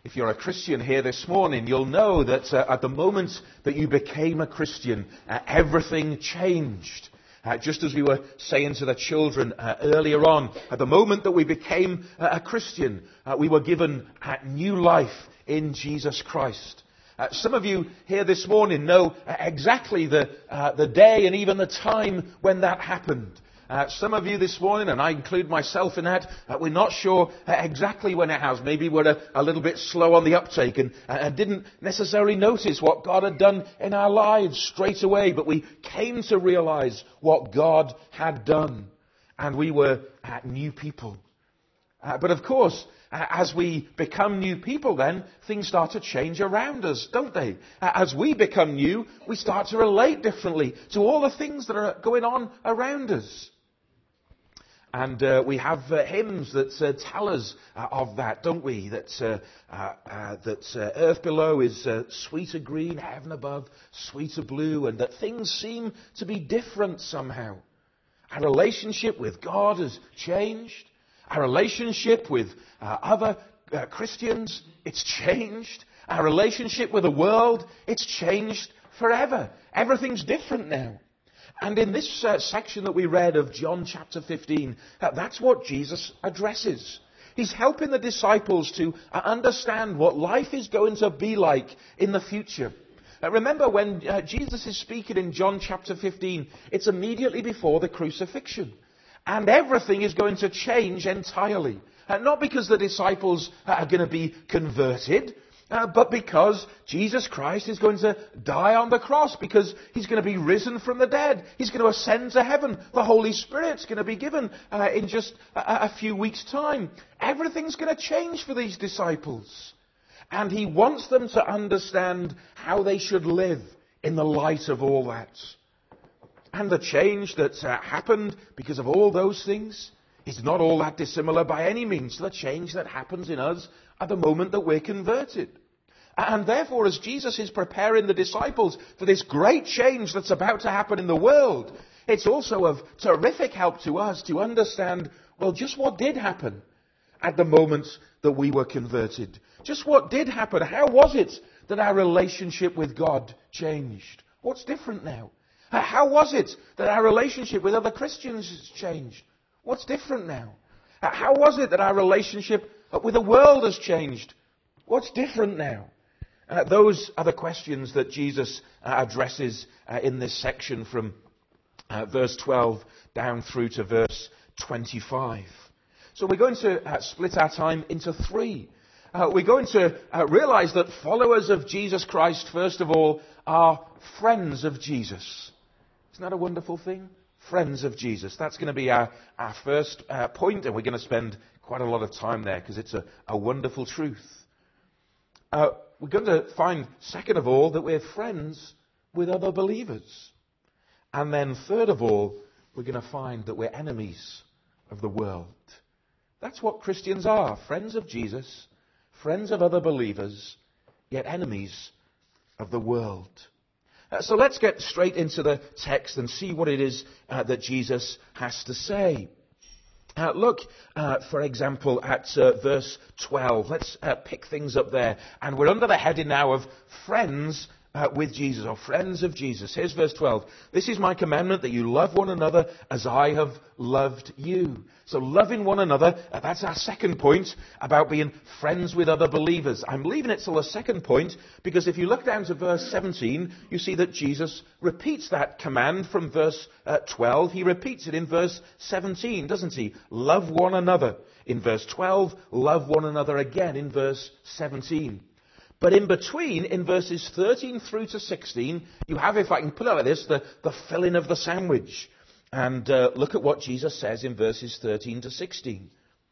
If you're a Christian here this morning, you'll know that at the moment that you became a Christian, everything changed. Just as we were saying to the children earlier on, at the moment that we became a Christian, we were given new life in Jesus Christ. Some of you here this morning know exactly the day and even the time when that happened. Some of you this morning, and I include myself in that, we're not sure exactly when it has. Maybe we're a little bit slow on the uptake and didn't necessarily notice what God had done in our lives straight away. But we came to realize what God had done. And we were new people. But of course, as we become new people then, things start to change around us, don't they? As we become new, we start to relate differently to all the things that are going on around us. And we have hymns that tell us of that, don't we? That earth below is sweeter green, heaven above sweeter blue, and that things seem to be different somehow. Our relationship with God has changed. Our relationship with other Christians, it's changed. Our relationship with the world, it's changed forever. Everything's different now. And in this section that we read of John chapter 15, that's what Jesus addresses. He's helping the disciples to understand what life is going to be like in the future. Remember when Jesus is speaking in John chapter 15, it's immediately before the crucifixion. And everything is going to change entirely. Not because the disciples are going to be converted, but because Jesus Christ is going to die on the cross, because he's going to be risen from the dead. He's going to ascend to heaven. The Holy Spirit's going to be given in just a few weeks' time. Everything's going to change for these disciples. And he wants them to understand how they should live in the light of all that. And the change that's happened because of all those things is not all that dissimilar by any means to the change that happens in us at the moment that we're converted. And therefore, as Jesus is preparing the disciples for this great change that's about to happen in the world, it's also of terrific help to us to understand, well, just what did happen at the moment that we were converted. Just what did happen. How was it that our relationship with God changed? What's different now? How was it that our relationship with other Christians has changed? What's different now? How was it that our relationship with the world has changed? What's different now? Those are the questions that Jesus addresses in this section from verse 12 down through to verse 25. So we're going to split our time into three. We're going to realize that followers of Jesus Christ, first of all, are friends of Jesus. Isn't that a wonderful thing? Friends of Jesus. That's going to be our first point, and we're going to spend quite a lot of time there because it's a wonderful truth. We're going to find, second of all, that we're friends with other believers. And then third of all, we're going to find that we're enemies of the world. That's what Christians are. Friends of Jesus, friends of other believers, yet enemies of the world. So let's get straight into the text and see what it is that Jesus has to say. Look, for example, at verse 12. Let's pick things up there. And we're under the heading now of friends with Jesus, or friends of Jesus. Here's verse 12. This is my commandment, that you love one another as I have loved you. So loving one another, that's our second point about being friends with other believers. I'm leaving it till the second point because if you look down to verse 17, you see that Jesus repeats that command from verse 12. He repeats it in verse 17, doesn't he? Love one another in verse 12, love one another again in verse 17. But in between, in verses 13 through to 16, you have, if I can put it like this, the filling of the sandwich. And look at what Jesus says in verses 13 to 16.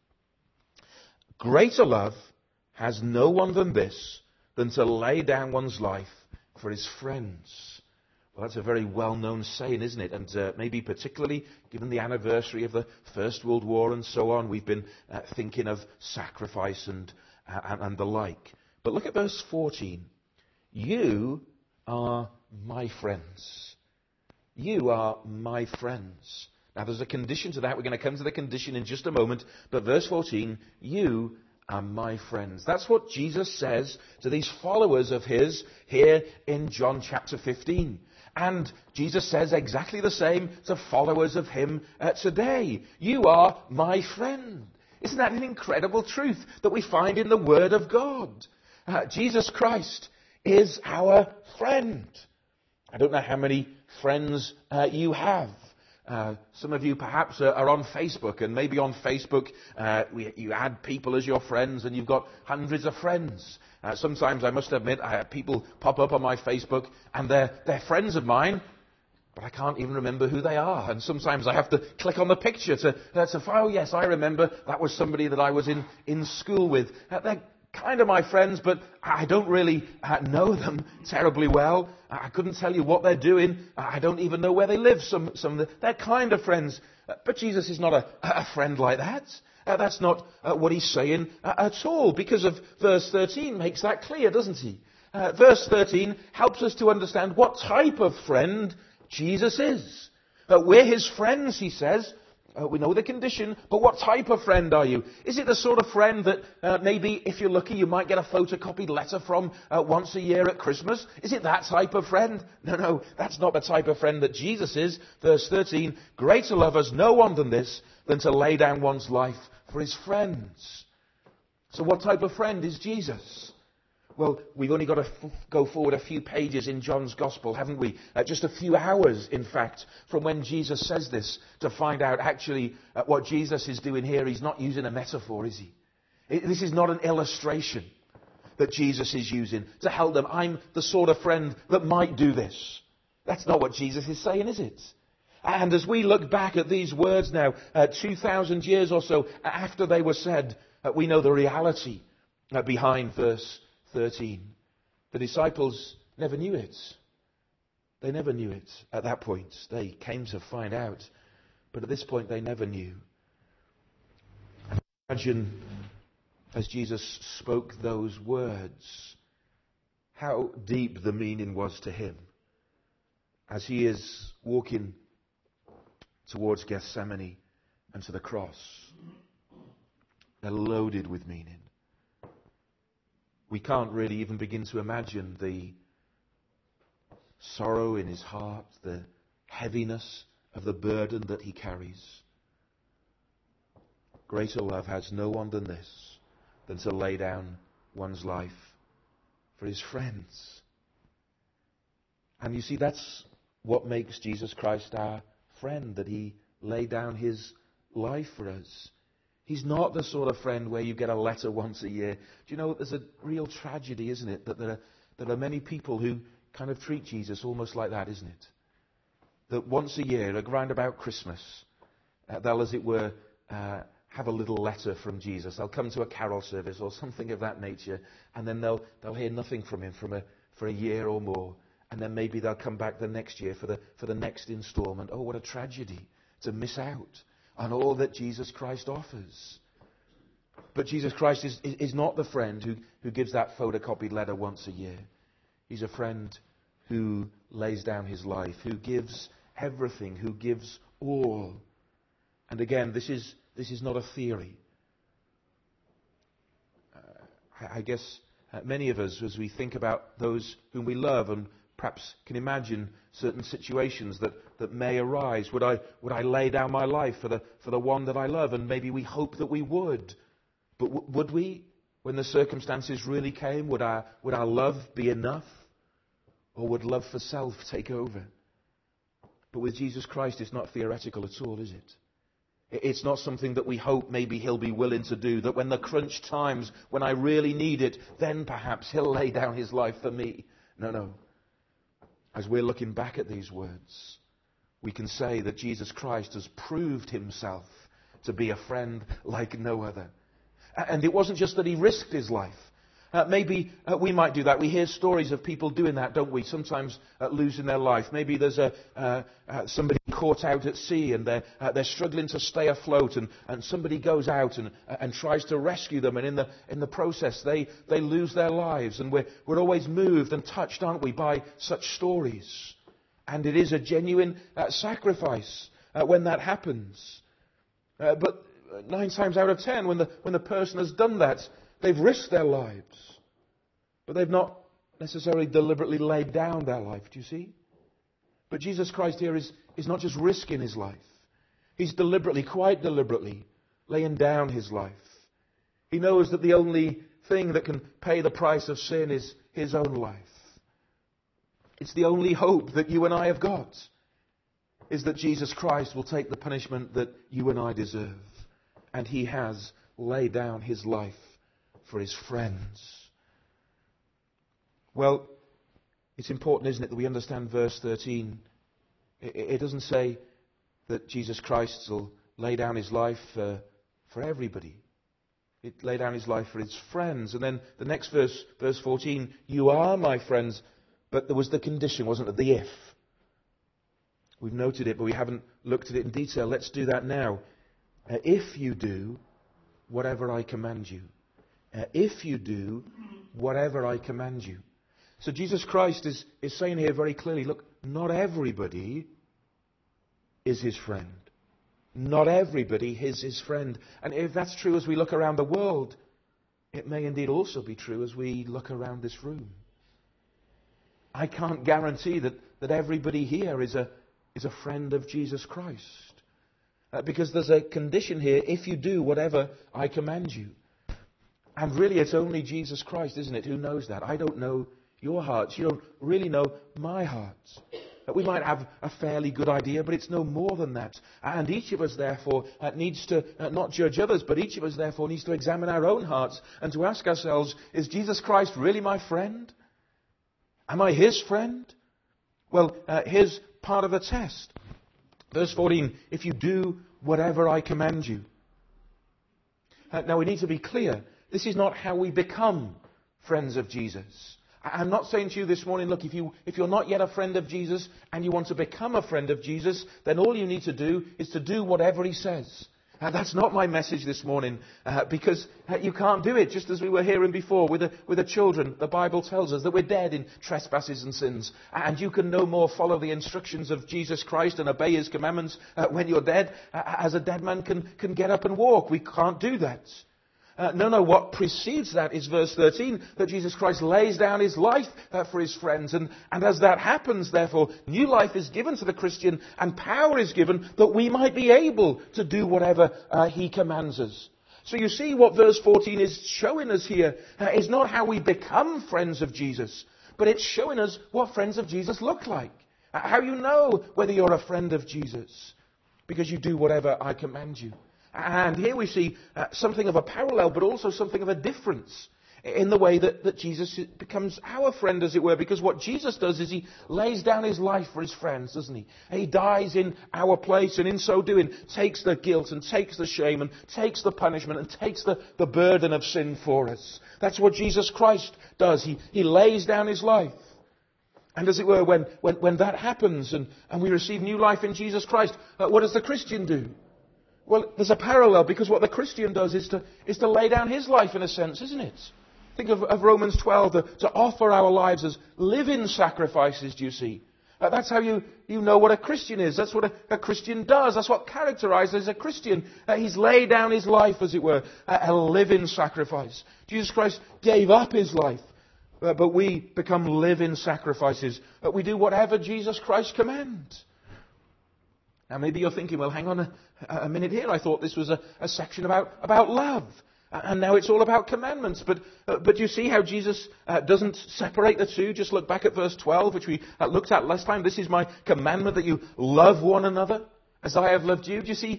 Greater love has no one than this, than to lay down one's life for his friends. Well, that's a very well-known saying, isn't it? And maybe particularly given the anniversary of the First World War and so on, we've been thinking of sacrifice and the like. But look at verse 14. You are my friends. You are my friends. Now there's a condition to that. We're going to come to the condition in just a moment. But verse 14, you are my friends. That's what Jesus says to these followers of his here in John chapter 15. And Jesus says exactly the same to followers of him today. You are my friend. Isn't that an incredible truth that we find in the Word of God? Jesus Christ is our friend. I don't know how many friends you have. Some of you perhaps are on Facebook, and maybe on Facebook you add people as your friends and you've got hundreds of friends. Sometimes I must admit people pop up on my Facebook and they're friends of mine, but I can't even remember who they are. And sometimes I have to click on the picture to oh yes, I remember that was somebody that I was in school with. They're kind of my friends, but I don't really know them terribly well. I couldn't tell you what they're doing. I don't even know where they live. They're kind of friends. But Jesus is not a friend like that. That's not what he's saying at all, because of verse 13 makes that clear, doesn't he? Verse 13 helps us to understand what type of friend Jesus is. We're his friends, he says. We know the condition, but what type of friend are you? Is it the sort of friend that maybe, if you're lucky, you might get a photocopied letter from once a year at Christmas? Is it that type of friend? No, that's not the type of friend that Jesus is. Verse 13, greater love has no one than this, than to lay down one's life for his friends. So what type of friend is Jesus? Well, we've only got to go forward a few pages in John's Gospel, haven't we? Just a few hours, in fact, from when Jesus says this, to find out actually what Jesus is doing here. He's not using a metaphor, is he? This is not an illustration that Jesus is using to help them. I'm the sort of friend that might do this. That's not what Jesus is saying, is it? And as we look back at these words now, 2,000 years or so after they were said, we know the reality behind verse 13. The disciples never knew it. They never knew it at that point. They came to find out. But at this point they never knew. And imagine as Jesus spoke those words, how deep the meaning was to him. As he is walking towards Gethsemane and to the cross. They're loaded with meaning. We can't really even begin to imagine the sorrow in his heart, the heaviness of the burden that he carries. Greater love has no one than this, than to lay down one's life for his friends. And you see, that's what makes Jesus Christ our friend, that he laid down his life for us. He's not the sort of friend where you get a letter once a year. Do you know, there's a real tragedy, isn't it, that there are many people who kind of treat Jesus almost like that, isn't it? That once a year, around about Christmas, they'll, as it were, have a little letter from Jesus. They'll come to a carol service or something of that nature, and then they'll hear nothing from him for a year or more. And then maybe they'll come back the next year for the next instalment. Oh, what a tragedy to miss out on all that Jesus Christ offers. But Jesus Christ is not the friend who gives that photocopied letter once a year. He's a friend who lays down his life, who gives everything, who gives all. And again, this is not a theory. I guess many of us, as we think about those whom we love and perhaps can imagine certain situations that may arise. Would I lay down my life for the one that I love? And maybe we hope that we would. But would we, when the circumstances really came, would our love be enough? Or would love for self take over? But with Jesus Christ, it's not theoretical at all, is it? It's not something that we hope maybe he'll be willing to do, that when the crunch times, when I really need it, then perhaps he'll lay down his life for me. No. As we're looking back at these words, we can say that Jesus Christ has proved himself to be a friend like no other. And it wasn't just that he risked his life. Maybe we might do that. We hear stories of people doing that, don't we? Sometimes losing their life. Maybe there's somebody caught out at sea and they're struggling to stay afloat, and somebody goes out and tries to rescue them, and in the process they lose their lives. And we're always moved and touched, aren't we, by such stories. And it is a genuine sacrifice when that happens. But 9 times out of 10, when the person has done that, they've risked their lives. But they've not necessarily deliberately laid down their life, do you see? But Jesus Christ here is not just risking his life. He's deliberately, quite deliberately, laying down his life. He knows that the only thing that can pay the price of sin is his own life. It's the only hope that you and I have got, is that Jesus Christ will take the punishment that you and I deserve. And he has laid down his life for his friends. Well, it's important, isn't it, that we understand verse 13. It doesn't say that Jesus Christ will lay down his life for everybody. It laid down his life for his friends. And then the next verse, verse 14, you are my friends. But there was the condition, wasn't it? The if. We've noted it, but we haven't looked at it in detail. Let's do that now. If you do whatever I command you. If you do whatever I command you. So Jesus Christ is saying here very clearly, look, not everybody is his friend. Not everybody is his friend. And if that's true as we look around the world, it may indeed also be true as we look around this room. I can't guarantee that everybody here is a friend of Jesus Christ. Because there's a condition here, if you do whatever I command you. And really it's only Jesus Christ, isn't it, who knows that. I don't know your hearts. You don't really know my heart. We might have a fairly good idea, but it's no more than that. And each of us, therefore, needs to not judge others, but each of us, therefore, needs to examine our own hearts and to ask ourselves, is Jesus Christ really my friend? Am I his friend? Well, here's part of the test. Verse 14, if you do whatever I command you. Now, we need to be clear. This is not how we become friends of Jesus. I'm not saying to you this morning, look, if you're not yet a friend of Jesus and you want to become a friend of Jesus, then all you need to do is to do whatever he says. That's not my message this morning, because you can't do it. Just as we were hearing before with the children, the Bible tells us that we're dead in trespasses and sins. And you can no more follow the instructions of Jesus Christ and obey his commandments when you're dead, as a dead man can get up and walk. We can't do that. No, what precedes that is verse 13, that Jesus Christ lays down his life for his friends. And as that happens, therefore, new life is given to the Christian and power is given that we might be able to do whatever he commands us. So you see what verse 14 is showing us here is not how we become friends of Jesus, but it's showing us what friends of Jesus look like. How you know whether you're a friend of Jesus. Because you do whatever I command you. And here we see something of a parallel, but also something of a difference in the way that Jesus becomes our friend, as it were. Because what Jesus does is he lays down his life for his friends, doesn't he? He dies in our place, and in so doing takes the guilt and takes the shame and takes the punishment and takes the burden of sin for us. That's what Jesus Christ does. He lays down his life. And as it were, when that happens and we receive new life in Jesus Christ, what does the Christian do? Well, there's a parallel, because what the Christian does is to lay down his life in a sense, isn't it? Think of Romans 12, to offer our lives as living sacrifices, do you see? That's how you know what a Christian is. That's what a Christian does. That's what characterizes a Christian. He's laid down his life, as it were, a living sacrifice. Jesus Christ gave up his life, but we become living sacrifices. We do whatever Jesus Christ commands. Now maybe you're thinking, well, hang on a minute here. I thought this was a section about love. And now it's all about commandments. But you see how Jesus doesn't separate the two? Just look back at verse 12, which we looked at last time. This is my commandment, that you love one another as I have loved you. Do you see,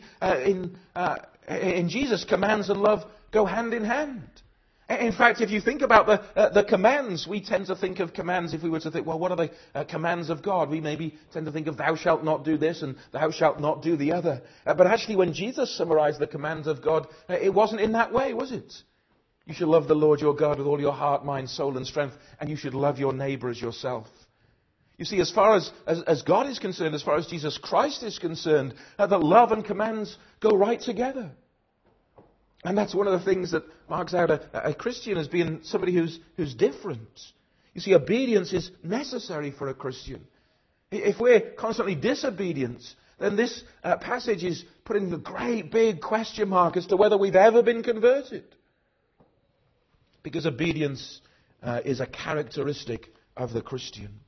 in Jesus, commands and love go hand in hand. In fact, if you think about the commands, we tend to think of commands, if we were to think, well, what are the commands of God? We maybe tend to think of thou shalt not do this and thou shalt not do the other. But actually, when Jesus summarized the commands of God, it wasn't in that way, was it? You should love the Lord your God with all your heart, mind, soul and strength, and you should love your neighbor as yourself. You see, as far as God is concerned, as far as Jesus Christ is concerned, that love and commands go right together. And that's one of the things that marks out a Christian as being somebody who's different. You see, obedience is necessary for a Christian. If we're constantly disobedient, then this passage is putting a great big question mark as to whether we've ever been converted. Because obedience is a characteristic of the Christian.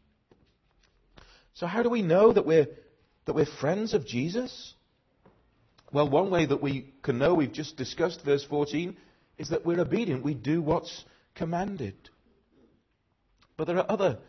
So how do we know that we're friends of Jesus? Well, one way that we can know, we've just discussed verse 14, is that we're obedient. We do what's commanded. But there are other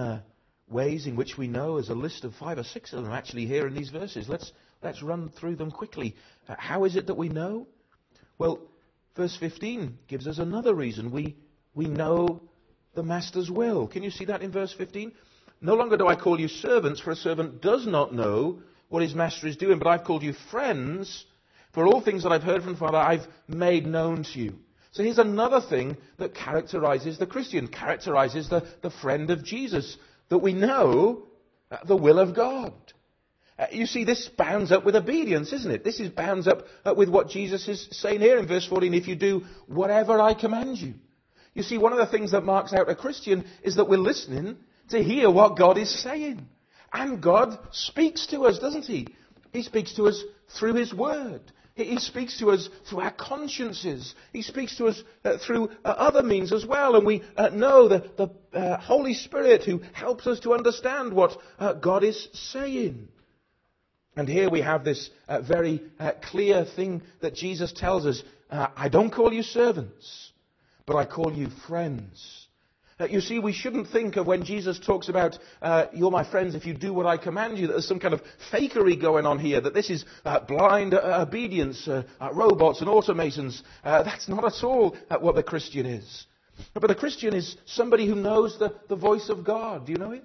ways in which we know. There's a list of 5 or 6 of them actually here in these verses. Let's run through them quickly. How is it that we know? Well, verse 15 gives us another reason. We know the Master's will. Can you see that in verse 15? No longer do I call you servants, for a servant does not know what his master is doing, but I've called you friends, for all things that I've heard from the Father I've made known to you. So here's another thing that characterizes the Christian, characterizes the friend of Jesus, that we know the will of God. You see, this bounds up with obedience, isn't it? This is bounds up with what Jesus is saying here in verse 14, if you do whatever I command you. You see, one of the things that marks out a Christian is that we're listening to hear what God is saying. And God speaks to us, doesn't He? He speaks to us through His Word. He speaks to us through our consciences. He speaks to us through other means as well. And we know the Holy Spirit who helps us to understand what God is saying. And here we have this very clear thing that Jesus tells us. I don't call you servants, but I call you friends. You see, we shouldn't think of when Jesus talks about, you're my friends if you do what I command you, that there's some kind of fakery going on here, that this is blind obedience, robots and automatons. That's not at all what the Christian is. But the Christian is somebody who knows the voice of God. Do you know it?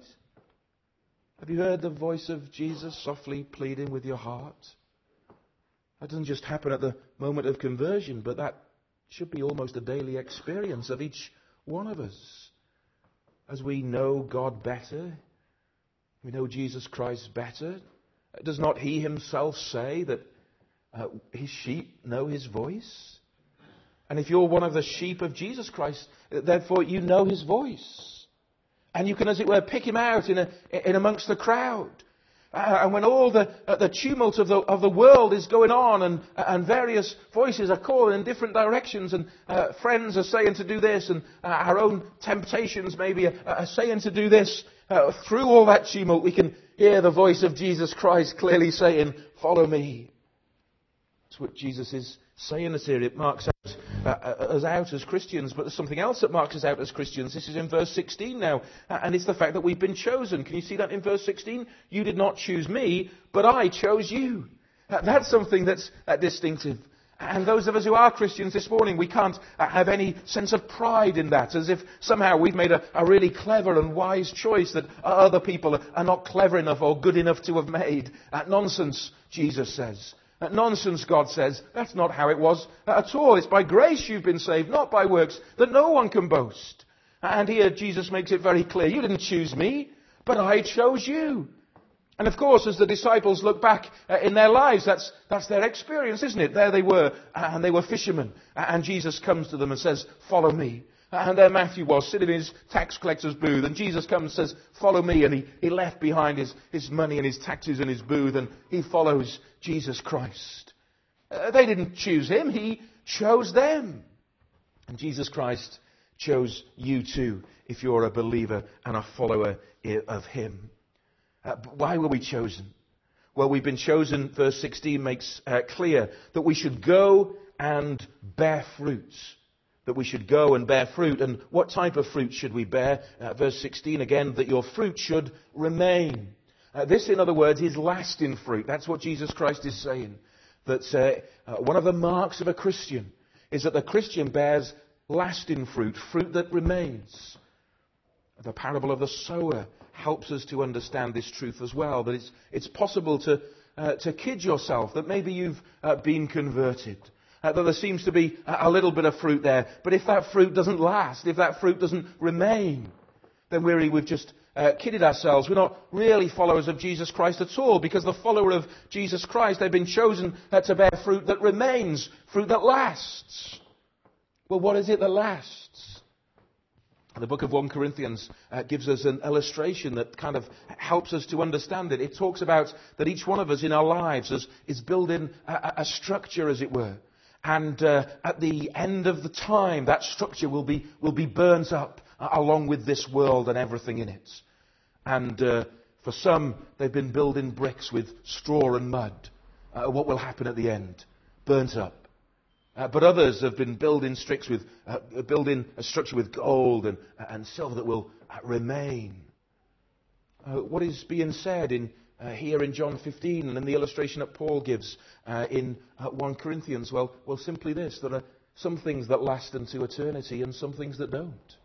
Have you heard the voice of Jesus softly pleading with your heart? That doesn't just happen at the moment of conversion, but that should be almost a daily experience of each one of us. As we know God better, we know Jesus Christ better. Does not He Himself say that His sheep know His voice? And if you're one of the sheep of Jesus Christ, therefore you know His voice. And you can, as it were, pick Him out in amongst the crowd. And when all the tumult of the world is going on and various voices are calling in different directions and friends are saying to do this and our own temptations maybe are saying to do this, through all that tumult we can hear the voice of Jesus Christ clearly saying, follow me. That's what Jesus is saying us here. It marks us out as Christians, but there's something else that marks us out as Christians. This is in verse 16 now, and it's the fact that we've been chosen. Can you see that in verse 16? You did not choose me, but I chose you. That's something that's distinctive. And those of us who are Christians this morning, we can't have any sense of pride in that, as if somehow we've made a really clever and wise choice that other people are not clever enough or good enough to have made. Nonsense, Jesus says. Nonsense, God says. That's not how it was at all. It's by grace you've been saved, not by works, that no one can boast. And here Jesus makes it very clear. You didn't choose me, but I chose you. And of course, as the disciples look back in their lives, that's their experience, isn't it? There they were, and they were fishermen. And Jesus comes to them and says, follow me. And there Matthew was, sitting in his tax collector's booth. And Jesus comes and says, follow me. And he left behind his money and his taxes in his booth. And he follows Jesus Christ. They didn't choose him. He chose them. And Jesus Christ chose you too, if you're a believer and a follower of him. Why were we chosen? Well, we've been chosen, verse 16 makes clear, that we should go and bear fruits. That we should go and bear fruit. And what type of fruit should we bear? Verse 16 again, that your fruit should remain. This, in other words, is lasting fruit. That's what Jesus Christ is saying. That one of the marks of a Christian is that the Christian bears lasting fruit, fruit that remains. The parable of the sower helps us to understand this truth as well. That it's possible to kid yourself that maybe you've been converted. That there seems to be a little bit of fruit there. But if that fruit doesn't last, if that fruit doesn't remain, then we've just kidded ourselves. We're not really followers of Jesus Christ at all, because the follower of Jesus Christ, they've been chosen to bear fruit that remains, fruit that lasts. Well, what is it that lasts? The book of 1 Corinthians gives us an illustration that kind of helps us to understand it. It talks about that each one of us in our lives is building a structure, as it were. And at the end of the time, that structure will be burnt up along with this world and everything in it. And for some, they've been building bricks with straw and mud. What will happen at the end? Burnt up. But others have been building a structure with gold and silver that will remain. What is being said here in John 15 and in the illustration that Paul gives in 1 Corinthians? Well, simply this: there are some things that last into eternity and some things that don't.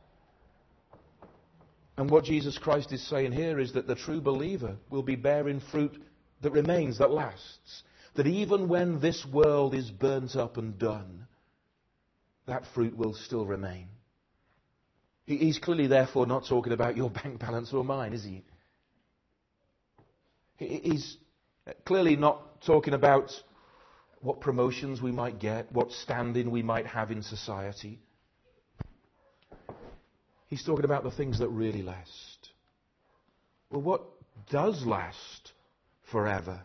And what Jesus Christ is saying here is that the true believer will be bearing fruit that remains, that lasts. That even when this world is burnt up and done, that fruit will still remain. He's clearly, therefore, not talking about your bank balance or mine, is he? He's clearly not talking about what promotions we might get, what standing we might have in society. He's talking about the things that really last. Well, what does last forever?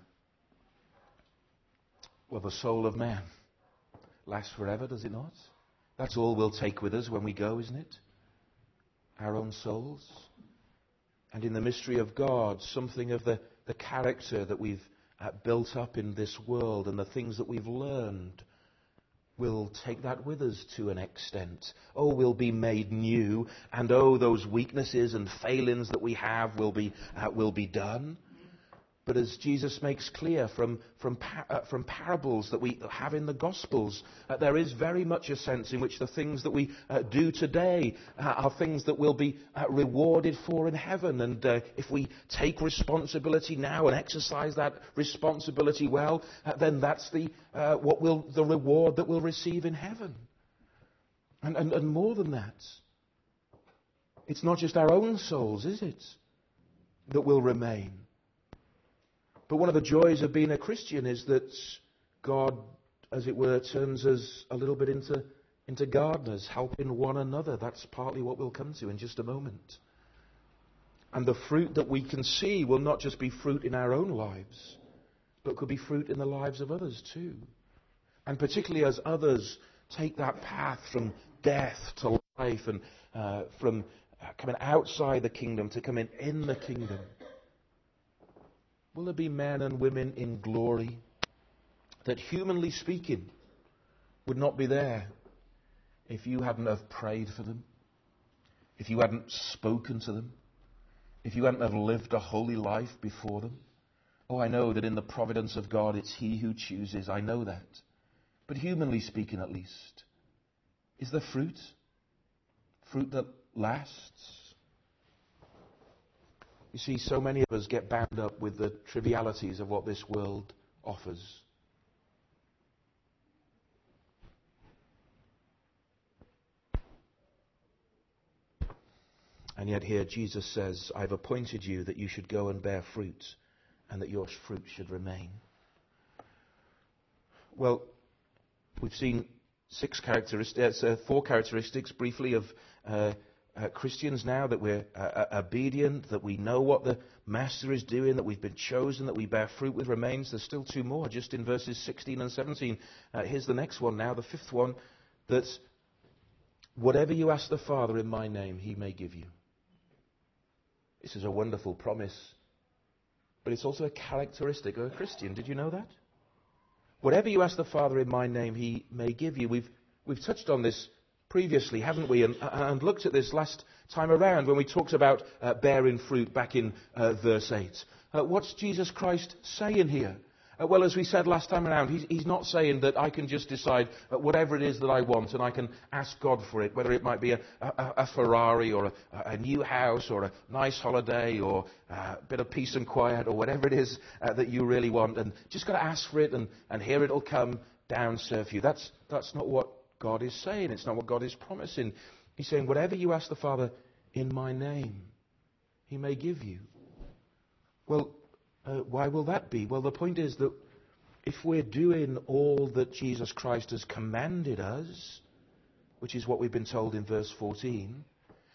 Well, the soul of man lasts forever, does it not? That's all we'll take with us when we go, isn't it? Our own souls. And in the mystery of God, something of the character that we've built up in this world and the things that we've learned, we'll take that with us to an extent. Oh, we'll be made new, and oh, those weaknesses and failings that we have will be done. But as Jesus makes clear from parables that we have in the Gospels, there is very much a sense in which the things that we do today are things that will be rewarded for in heaven. And if we take responsibility now and exercise that responsibility well, then that's the reward that we'll receive in heaven. And more than that, it's not just our own souls, is it, that will remain. But one of the joys of being a Christian is that God, as it were, turns us a little bit into gardeners, helping one another. That's partly what we'll come to in just a moment. And the fruit that we can see will not just be fruit in our own lives, but could be fruit in the lives of others too. And particularly as others take that path from death to life and from coming outside the kingdom to coming in the kingdom. Will there be men and women in glory that, humanly speaking, would not be there if you hadn't have prayed for them, if you hadn't spoken to them, if you hadn't have lived a holy life before them? Oh, I know that in the providence of God it's He who chooses. I know that. But humanly speaking, at least, is there fruit? Fruit that lasts? You see, so many of us get bound up with the trivialities of what this world offers. And yet here Jesus says, I've appointed you that you should go and bear fruit, and that your fruit should remain. Well, we've seen four characteristics briefly of Christians now, that we're obedient, that we know what the Master is doing, that we've been chosen, that we bear fruit with remains. There's still two more, just in verses 16 and 17. Here's the next one now, the fifth one, that whatever you ask the Father in my name, He may give you. This is a wonderful promise, but it's also a characteristic of a Christian. Did you know that? Whatever you ask the Father in my name, He may give you. We've touched on this previously, haven't we? And looked at this last time around when we talked about bearing fruit back in verse 8. What's Jesus Christ saying here? Well, as we said last time around, he's not saying that I can just decide whatever it is that I want and I can ask God for it, whether it might be a Ferrari or a new house or a nice holiday or a bit of peace and quiet or whatever it is that you really want, and just got to ask for it and here it'll come down serve you. That's not what God is saying. It's not what God is promising. He's saying whatever you ask the Father in my name, He may give you. Well, why will that be? Well, the point is that if we're doing all that Jesus Christ has commanded us, which is what we've been told in verse 14,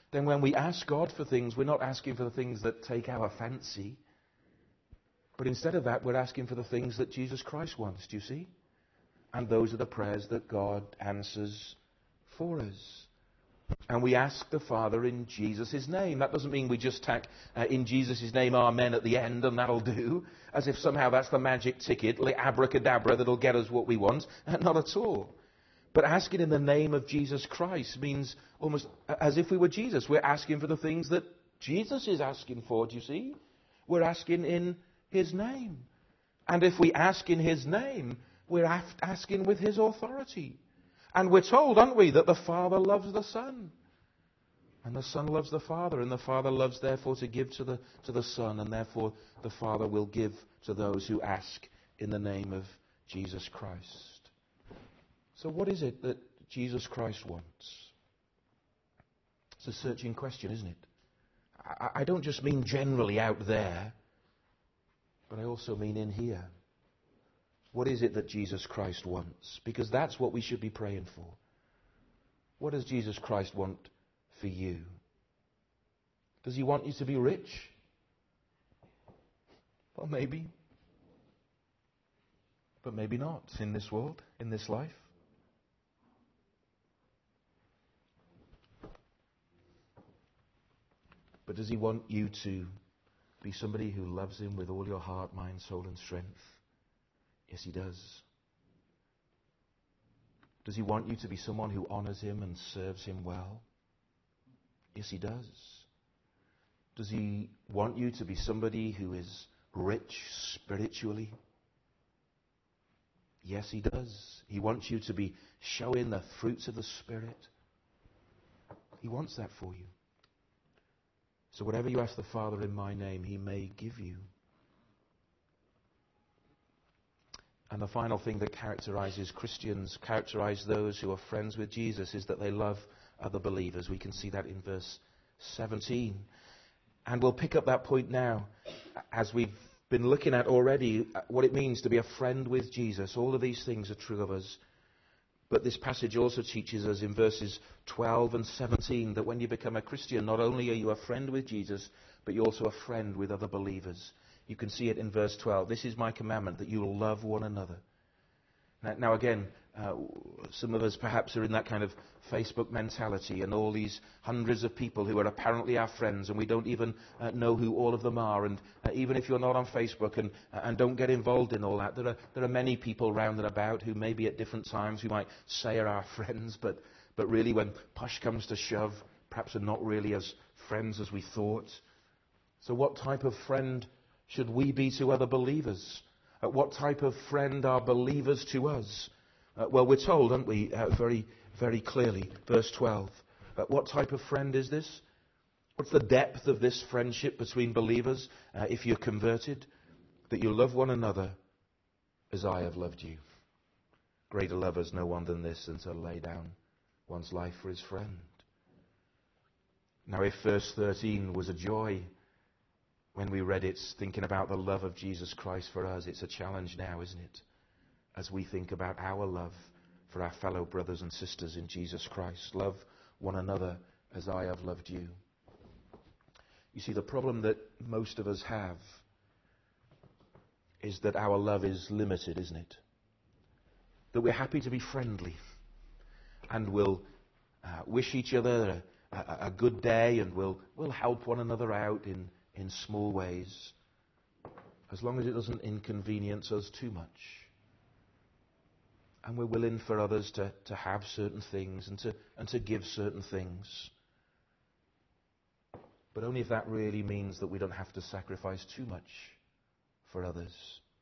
then when we ask God for things, we're not asking for the things that take our fancy. But instead of that, we're asking for the things that Jesus Christ wants, do you see? And those are the prayers that God answers for us. And we ask the Father in Jesus' name. That doesn't mean we just tack in Jesus' name, amen, at the end, and that'll do, as if somehow that's the magic ticket, abracadabra, that'll get us what we want. Not at all. But asking in the name of Jesus Christ means almost as if we were Jesus. We're asking for the things that Jesus is asking for, do you see? We're asking in His name. And if we ask in His name, we're asking with His authority. And we're told, aren't we, that the Father loves the Son. And the Son loves the Father. And the Father loves, therefore, to give to the Son. And therefore, the Father will give to those who ask in the name of Jesus Christ. So what is it that Jesus Christ wants? It's a searching question, isn't it? I don't just mean generally out there, but I also mean in here. What is it that Jesus Christ wants? Because that's what we should be praying for. What does Jesus Christ want for you? Does He want you to be rich? Well, maybe. But maybe not in this world, in this life. But does He want you to be somebody who loves Him with all your heart, mind, soul, and strength? Yes, He does. Does He want you to be someone who honors Him and serves Him well? Yes, He does. Does He want you to be somebody who is rich spiritually? Yes, He does. He wants you to be showing the fruits of the Spirit. He wants that for you. So whatever you ask the Father in my name, He may give you. And the final thing that characterizes Christians, characterize those who are friends with Jesus, is that they love other believers. We can see that in verse 17. And we'll pick up that point now, as we've been looking at already, what it means to be a friend with Jesus. All of these things are true of us. But this passage also teaches us in verses 12 and 17 that when you become a Christian, not only are you a friend with Jesus, but you're also a friend with other believers. You can see it in verse 12. This is my commandment, that you will love one another. Now again, some of us perhaps are in that kind of Facebook mentality, and all these hundreds of people who are apparently our friends, and we don't even know who all of them are. And even if you're not on Facebook and don't get involved in all that, there are many people round and about who maybe at different times who might say are our friends, but really when push comes to shove, perhaps are not really as friends as we thought. So what type of friend should we be to other believers? What type of friend are believers to us? Well, we're told, aren't we, very, very clearly, verse 12. What type of friend is this? What's the depth of this friendship between believers if you're converted? That you love one another as I have loved you. Greater love has no one than this, than to lay down one's life for his friend. Now, if verse 13 was a joy when we read it, thinking about the love of Jesus Christ for us, it's a challenge now, isn't it? As we think about our love for our fellow brothers and sisters in Jesus Christ. Love one another as I have loved you. You see, the problem that most of us have is that our love is limited, isn't it? That we're happy to be friendly and we'll wish each other a good day, and we'll help one another out in small ways, as long as it doesn't inconvenience us too much. And we're willing for others to have certain things and to give certain things. But only if that really means that we don't have to sacrifice too much for others.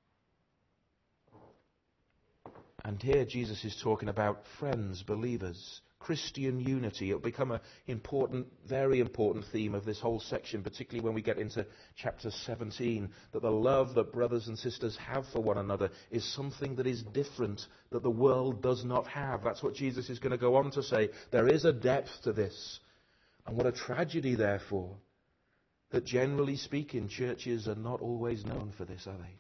And here Jesus is talking about friends, believers, Christian unity. It'll become an important, very important theme of this whole section, particularly when we get into chapter 17, that the love that brothers and sisters have for one another is something that is different, that the world does not have. That's what Jesus is going to go on to say. There is a depth to this. And what a tragedy, therefore, that generally speaking, churches are not always known for this, are they?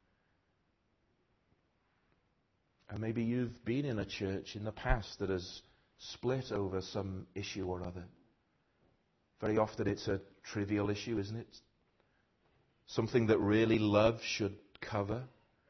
And maybe you've been in a church in the past that has split over some issue or other. very often it's a trivial issue, isn't it? Something that really love should cover.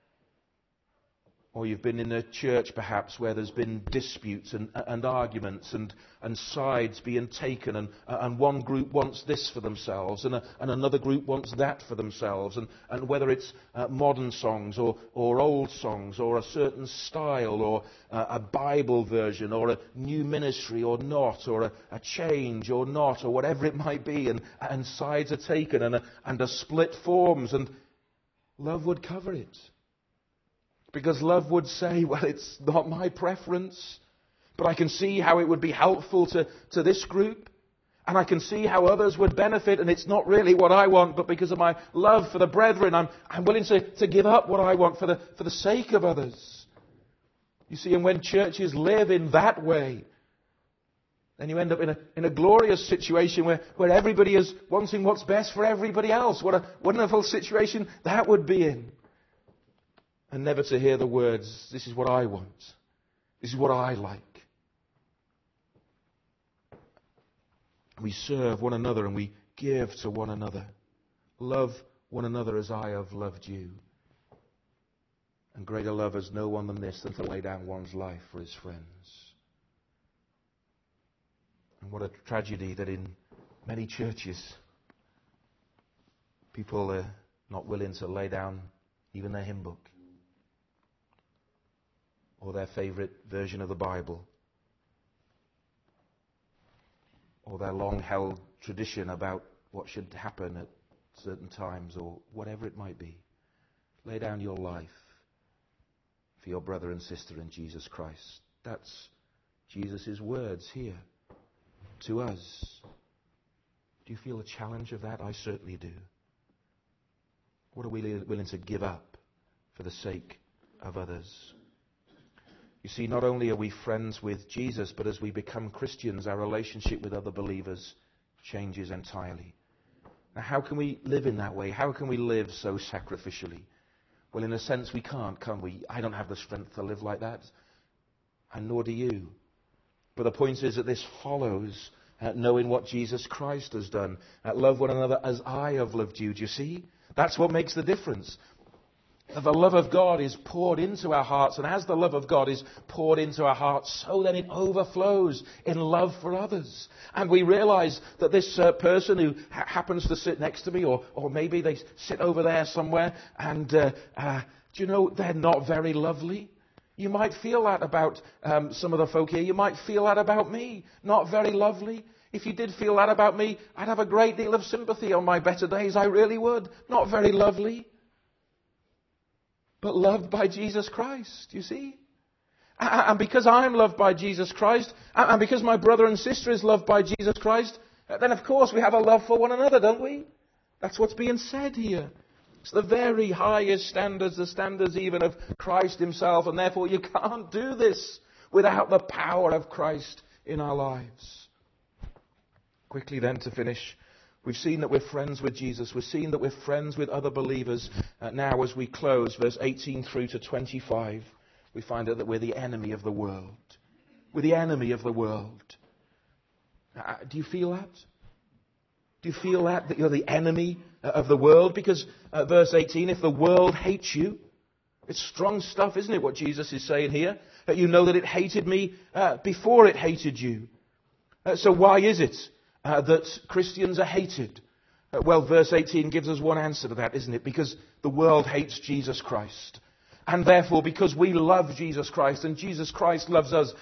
Or you've been in a church perhaps where there's been disputes and arguments and sides being taken, and one group wants this for themselves and another group wants that for themselves, and whether it's modern songs or old songs or a certain style or a Bible version or a new ministry or not, or a change or not, or whatever it might be, and sides are taken and a split forms, and love would cover it. Because love would say, well, it's not my preference, but I can see how it would be helpful to this group, and I can see how others would benefit, and it's not really what I want, but because of my love for the brethren, I'm willing to give up what I want for the sake of others. You see, and when churches live in that way, then you end up in a glorious situation where everybody is wanting what's best for everybody else. What a wonderful situation that would be in. And never to hear the words, this is what I want. This is what I like. We serve one another and we give to one another. Love one another as I have loved you. And greater love has no one than this, than to lay down one's life for his friends. And what a tragedy that in many churches, people are not willing to lay down even their hymn book, or their favourite version of the Bible, or their long-held tradition about what should happen at certain times, or whatever it might be. Lay down your life for your brother and sister in Jesus Christ. That's Jesus' words here to us. Do you feel a challenge of that? I certainly do. What are we willing to give up for the sake of others? You see, not only are we friends with Jesus, but as we become Christians, our relationship with other believers changes entirely. Now, how can we live in that way? How can we live so sacrificially? Well, in a sense, we can't, can we? I don't have the strength to live like that, and nor do you. But the point is that this follows knowing what Jesus Christ has done. Love one another as I have loved you. Do you see? That's what makes the difference. The love of God is poured into our hearts, and as the love of God is poured into our hearts, so then it overflows in love for others. And we realize that this person who happens to sit next to me, or maybe they sit over there somewhere, and do you know, they're not very lovely. You might feel that about some of the folk here. You might feel that about me. Not very lovely. If you did feel that about me, I'd have a great deal of sympathy on my better days. I really would. Not very lovely. But loved by Jesus Christ, you see? And because I'm loved by Jesus Christ, and because my brother and sister is loved by Jesus Christ, then of course we have a love for one another, don't we? That's what's being said here. It's the very highest standards, the standards even of Christ himself, and therefore you can't do this without the power of Christ in our lives. Quickly then to finish, we've seen that we're friends with Jesus. We've seen that we're friends with other believers. Now as we close, verse 18 through to 25, we find out that we're the enemy of the world. We're the enemy of the world. Do you feel that? Do you feel that you're the enemy of the world? Because verse 18, if the world hates you, it's strong stuff, isn't it, what Jesus is saying here? That you know that it hated me before it hated you. So why is it that Christians are hated? Well, verse 18 gives us one answer to that, isn't it? Because the world hates Jesus Christ. And therefore, because we love Jesus Christ and Jesus Christ loves us,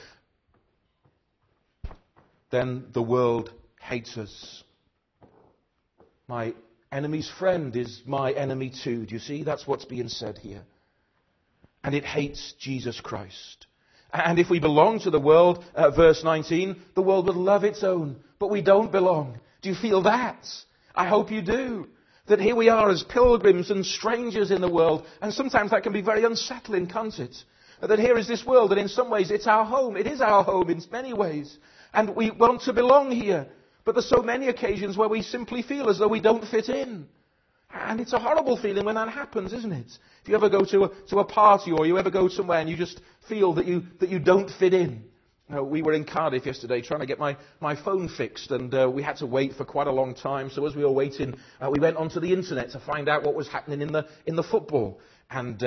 then the world hates us. My enemy's friend is my enemy too. Do you see? That's what's being said here. And it hates Jesus Christ. And if we belong to the world, verse 19, the world would love its own. But we don't belong. Do you feel that? I hope you do. That here we are as pilgrims and strangers in the world. And sometimes that can be very unsettling, can't it? That here is this world, and in some ways it's our home. It is our home in many ways. And we want to belong here. But there's so many occasions where we simply feel as though we don't fit in. And it's a horrible feeling when that happens, isn't it? If you ever go to a party, or you ever go somewhere and you just feel that you don't fit in. We were in Cardiff yesterday trying to get my phone fixed, and we had to wait for quite a long time. So as we were waiting, we went onto the internet to find out what was happening in the football. And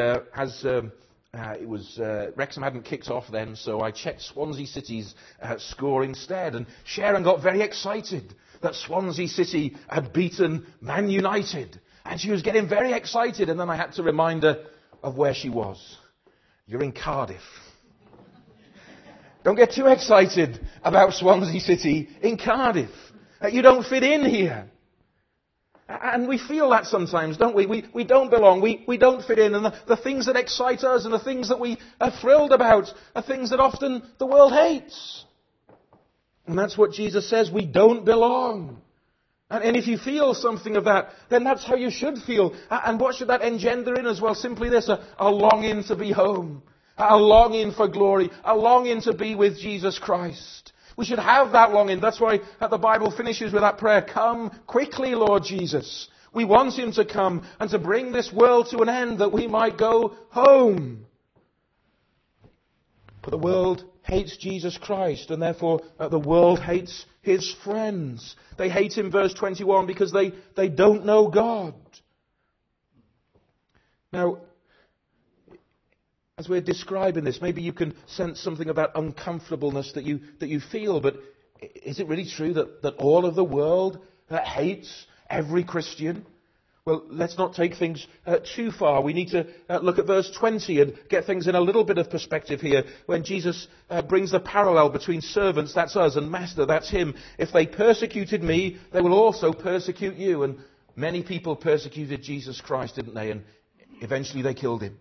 Wrexham hadn't kicked off then, so I checked Swansea City's score instead. And Sharon got very excited that Swansea City had beaten Man United. And she was getting very excited, and then I had to remind her of where she was. You're in Cardiff. Don't get too excited about Swansea City in Cardiff. You don't fit in here. And we feel that sometimes, don't we? We don't belong. We don't fit in. And the things that excite us and the things that we are thrilled about are things that often the world hates. And that's what Jesus says. We don't belong. And if you feel something of that, then that's how you should feel. And what should that engender in as well? Simply this, a longing to be home. A longing for glory, a longing to be with Jesus Christ. We should have that longing. That's why the Bible finishes with that prayer, come quickly, Lord Jesus. We want him to come and to bring this world to an end that we might go home. But the world hates Jesus Christ, and therefore the world hates his friends. They hate him, verse 21, because they don't know God. Now, as we're describing this, maybe you can sense something of that uncomfortableness that you feel, but is it really true that all of the world hates every Christian? Well, let's not take things too far. We need to look at verse 20 and get things in a little bit of perspective here. When Jesus brings the parallel between servants, that's us, and master, that's him. If they persecuted me, they will also persecute you. And many people persecuted Jesus Christ, didn't they? And eventually they killed him.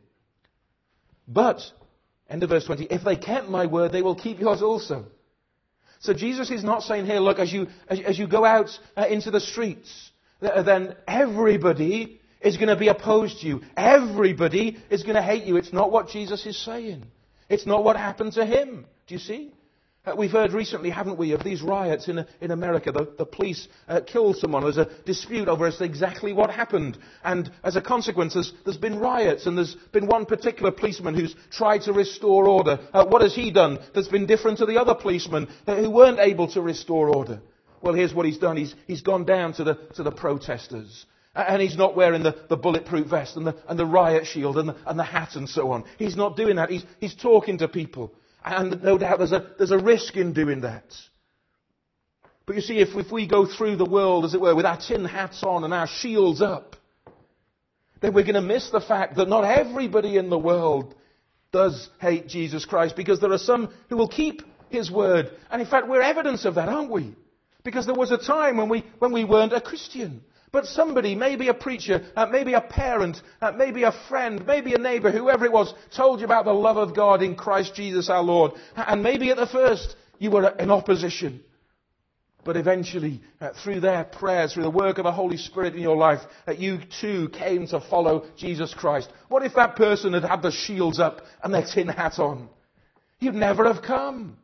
But, end of verse 20, if they kept my word, they will keep yours also. So Jesus is not saying here, look, as you go out into the streets, then everybody is going to be opposed to you. Everybody is going to hate you. It's not what Jesus is saying. It's not what happened to him. Do you see? We've heard recently, haven't we, of these riots in America. The police killed someone. There's a dispute over exactly what happened. And as a consequence, there's been riots. And there's been one particular policeman who's tried to restore order. What has he done that's been different to the other policemen who weren't able to restore order? Well, here's what he's done. He's gone down to the protesters. And he's not wearing the bulletproof vest and the riot shield and the hat and so on. He's not doing that. He's talking to people. And no doubt there's a risk in doing that. But you see, if we go through the world, as it were, with our tin hats on and our shields up, then we're going to miss the fact that not everybody in the world does hate Jesus Christ, because there are some who will keep his word. And in fact, we're evidence of that, aren't we? Because there was a time when we weren't a Christian. But somebody, maybe a preacher, maybe a parent, maybe a friend, maybe a neighbour, whoever it was, told you about the love of God in Christ Jesus our Lord. And maybe at the first you were in opposition. But eventually, through their prayers, through the work of the Holy Spirit in your life, you too came to follow Jesus Christ. What if that person had had the shields up and their tin hat on? You'd never have come.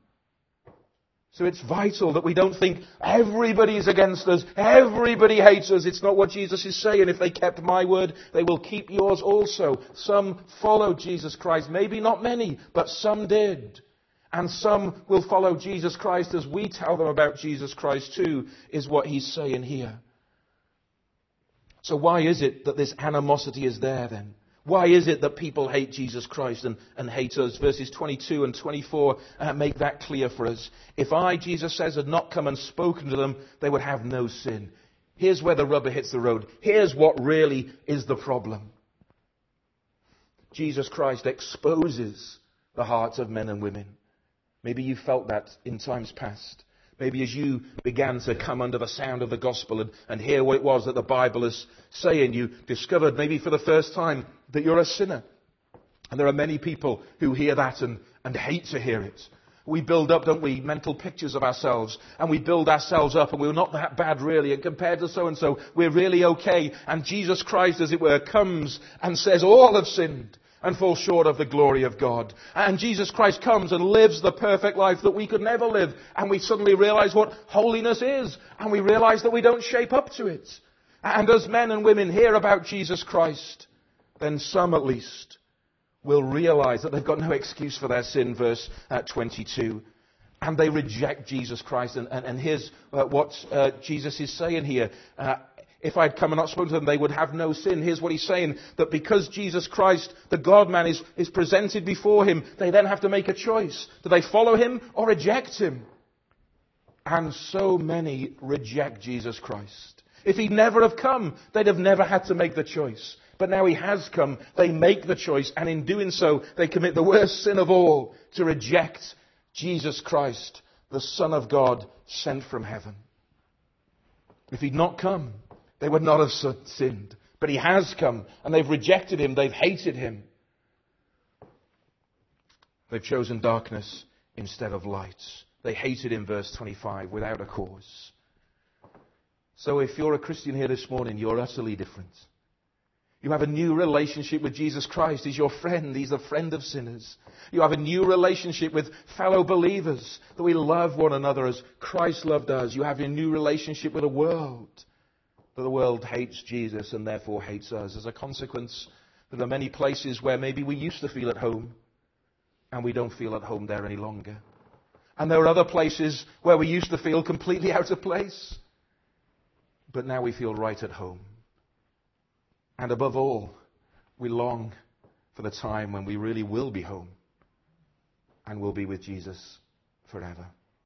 So it's vital that we don't think everybody is against us, everybody hates us. It's not what Jesus is saying. If they kept my word, they will keep yours also. Some followed Jesus Christ. Maybe not many, but some did. And some will follow Jesus Christ as we tell them about Jesus Christ too, is what he's saying here. So why is it that this animosity is there then? Why is it that people hate Jesus Christ and hate us? Verses 22 and 24 make that clear for us. If I, Jesus says, had not come and spoken to them, they would have no sin. Here's where the rubber hits the road. Here's what really is the problem. Jesus Christ exposes the hearts of men and women. Maybe you felt that in times past. Maybe as you began to come under the sound of the gospel and hear what it was that the Bible is saying, you discovered maybe for the first time that you're a sinner. And there are many people who hear that and hate to hear it. We build up, don't we, mental pictures of ourselves. And we build ourselves up, and we're not that bad really. And compared to so-and-so, we're really okay. And Jesus Christ, as it were, comes and says, all have sinned and fall short of the glory of God. And Jesus Christ comes and lives the perfect life that we could never live. And we suddenly realize what holiness is. And we realize that we don't shape up to it. And as men and women hear about Jesus Christ, then some at least will realize that they've got no excuse for their sin, verse 22. And they reject Jesus Christ. And here's what Jesus is saying here. If I'd come and not spoken to them, they would have no sin. Here's what he's saying, that because Jesus Christ, the God-man, is presented before him, they then have to make a choice. Do they follow him or reject him? And so many reject Jesus Christ. If he'd never have come, they'd have never had to make the choice. But now he has come, they make the choice, and in doing so, they commit the worst sin of all, to reject Jesus Christ, the Son of God, sent from heaven. If he'd not come, they would not have sinned. But he has come, and they've rejected him, they've hated him. They've chosen darkness instead of light. They hated him, verse 25, without a cause. So if you're a Christian here this morning, you're utterly different. You have a new relationship with Jesus Christ. He's your friend. He's the friend of sinners. You have a new relationship with fellow believers, that we love one another as Christ loved us. You have a new relationship with the world, that the world hates Jesus and therefore hates us. As a consequence, there are many places where maybe we used to feel at home, and we don't feel at home there any longer. And there are other places where we used to feel completely out of place, but now we feel right at home. And above all, we long for the time when we really will be home and will be with Jesus forever.